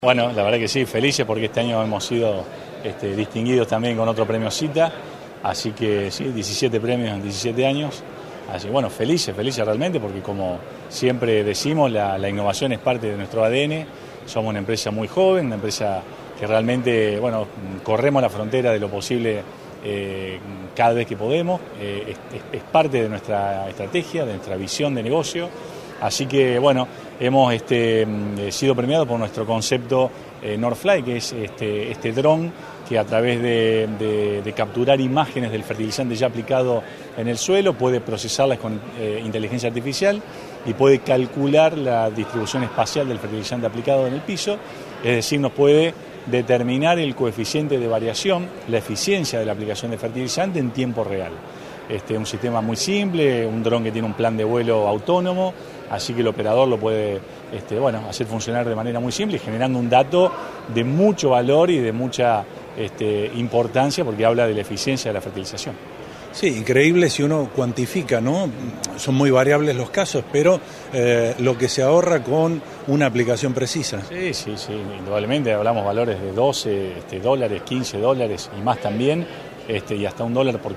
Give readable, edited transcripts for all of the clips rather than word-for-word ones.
Bueno, la verdad que sí, felices porque este año hemos sido distinguidos también con otro premio Cita, así que sí, 17 premios en 17 años, así bueno, felices realmente porque como siempre decimos, la innovación es parte de nuestro ADN, somos una empresa muy joven, una empresa que realmente, bueno, corremos la frontera de lo posible cada vez que podemos, es parte de nuestra estrategia, de nuestra visión de negocio. Así que, bueno, hemos sido premiados por nuestro concepto Northfly, que es este dron que a través de capturar imágenes del fertilizante ya aplicado en el suelo puede procesarlas con inteligencia artificial y puede calcular la distribución espacial del fertilizante aplicado en el piso, es decir, nos puede determinar el coeficiente de variación, la eficiencia de la aplicación de fertilizante en tiempo real. Un sistema muy simple, un dron que tiene un plan de vuelo autónomo, así que el operador lo puede hacer funcionar de manera muy simple y generando un dato de mucho valor y de mucha importancia porque habla de la eficiencia de la fertilización. Sí, increíble si uno cuantifica, ¿no? Son muy variables los casos, pero lo que se ahorra con una aplicación precisa. Sí, indudablemente hablamos valores de 12 dólares, 15 dólares y más también, y hasta $1 por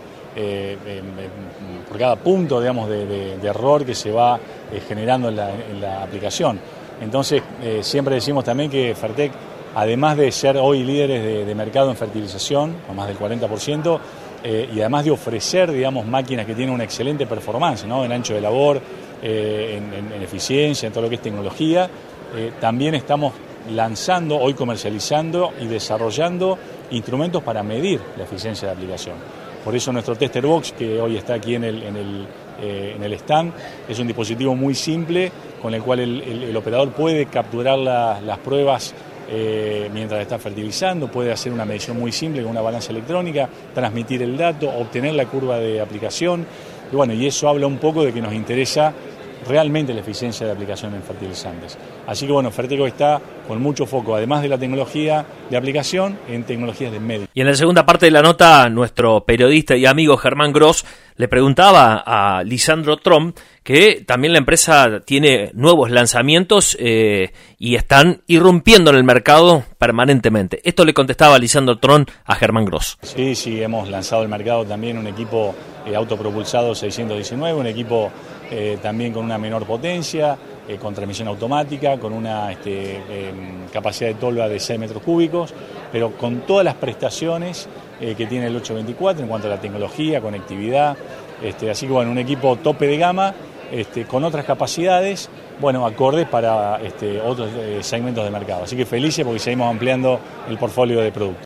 cada punto, digamos, de error que se va generando en la aplicación. Entonces, siempre decimos también que Fertec, además de ser hoy líderes de mercado en fertilización, con más del 40%, y además de ofrecer, digamos, máquinas que tienen una excelente performance, ¿no? En ancho de labor, en eficiencia, en todo lo que es tecnología, también estamos lanzando, hoy comercializando y desarrollando instrumentos para medir la eficiencia de aplicación. Por eso nuestro Tester Box, que hoy está aquí en el stand, es un dispositivo muy simple con el cual el operador puede capturar las pruebas mientras está fertilizando, puede hacer una medición muy simple con una balanza electrónica, transmitir el dato, obtener la curva de aplicación, y eso habla un poco de que nos interesa realmente la eficiencia de aplicación en fertilizantes. Así que Fertec está con mucho foco, además de la tecnología de aplicación, en tecnologías de medio. Y en la segunda parte de la nota, nuestro periodista y amigo Germán Gross le preguntaba a Lisandro Trom que también la empresa tiene nuevos lanzamientos y están irrumpiendo en el mercado permanentemente. Esto le contestaba Lisandro Trom a Germán Gross. Sí, hemos lanzado al mercado también un equipo autopropulsado 619, un equipo también con una menor potencia, con transmisión automática, con una capacidad de tolva de 6 metros cúbicos, pero con todas las prestaciones que tiene el 824 en cuanto a la tecnología, conectividad, así que un equipo tope de gama, con otras capacidades, acordes para otros segmentos de mercado. Así que felices porque seguimos ampliando el portfolio de productos.